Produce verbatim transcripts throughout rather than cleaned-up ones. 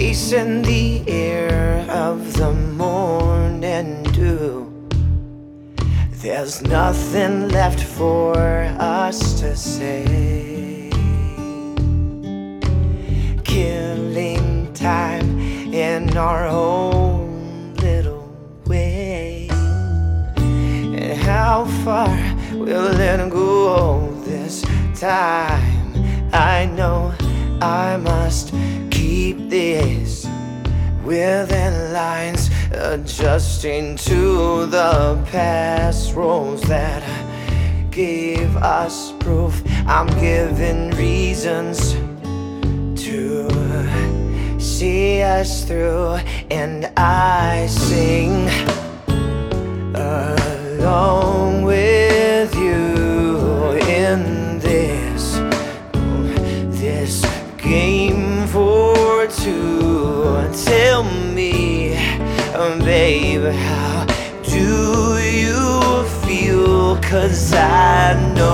chasing the air of the morning dew. There's nothing left for us to say, killing time in our own little way. And how far will it go this time? I know I must keep this within lines, adjusting to the past roles that gave us proof. I'm given reasons to see us through, and I sing along with you in this this game for two. Tell me, babe, how do you feel? 'Cause I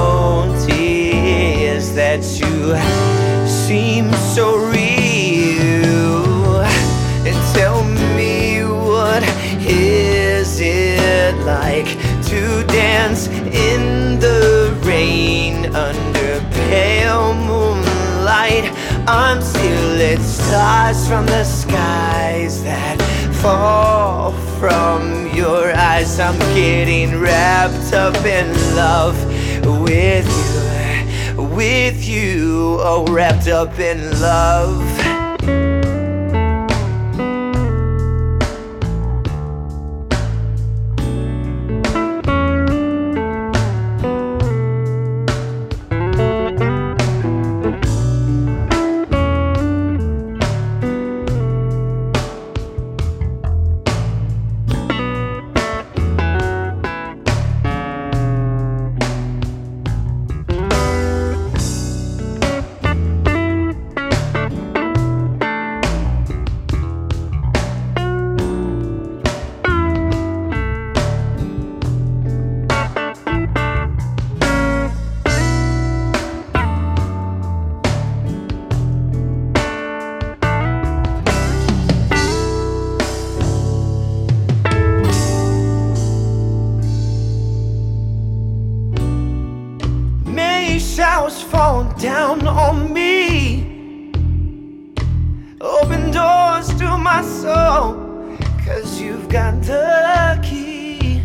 notice that you seem so real. And tell me, what is it like to dance in the rain under pale moonlight? I'm stealing stars from the skies that fall from your eyes. I'm getting wrapped up in love with you, with you, oh, wrapped up in love. Showers fall down on me, open doors to my soul, 'cause you've got the key.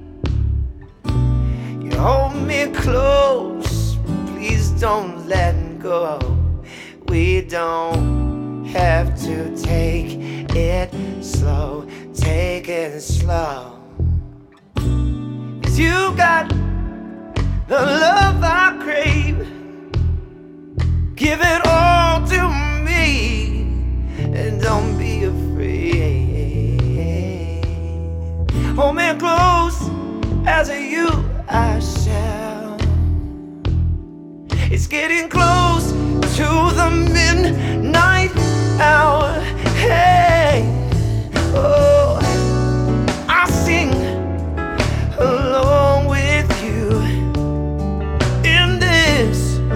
You hold me close, please don't let go. We don't have to take it slow, take it slow. 'Cause you got the love I crave. Give it all to me, and don't be afraid. Hold me close, as you I shall. It's getting close to the midnight hour. Hey, oh, I sing along with you in this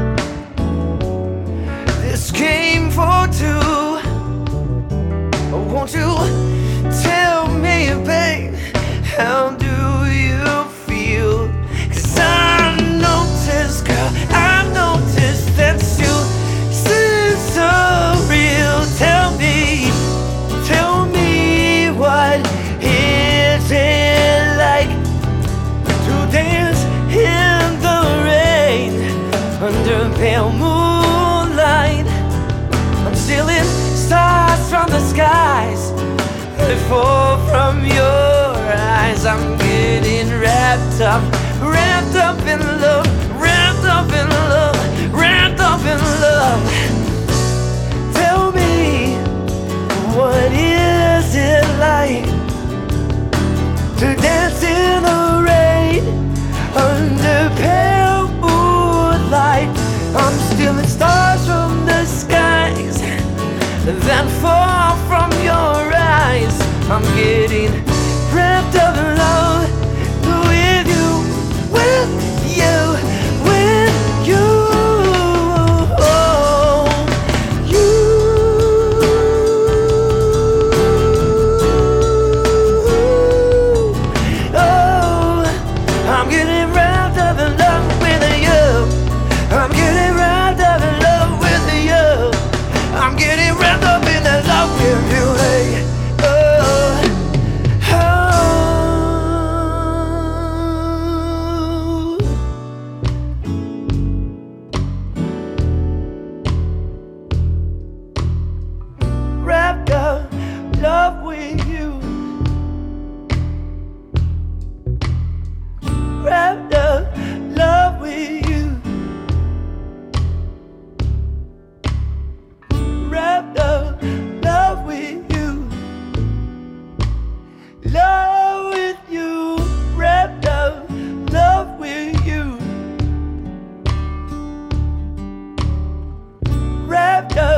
this game for two. Won't you tell me, babe, how do you feel? 'Cause I noticed, girl, I noticed that you seem so real. Tell me, tell me, what is it like to dance in the rain under pale moonlight? I'm stealing stars from the skies, they fall from your eyes. I'm getting wrapped up, wrapped up in love, wrapped up in love, wrapped up in love. Tell me, what is it like to dance in the rain under pale moonlight? I'm stealing stars from the skies that fall from your eyes. I'm getting wrapped up in love with you, with you, with you. have done.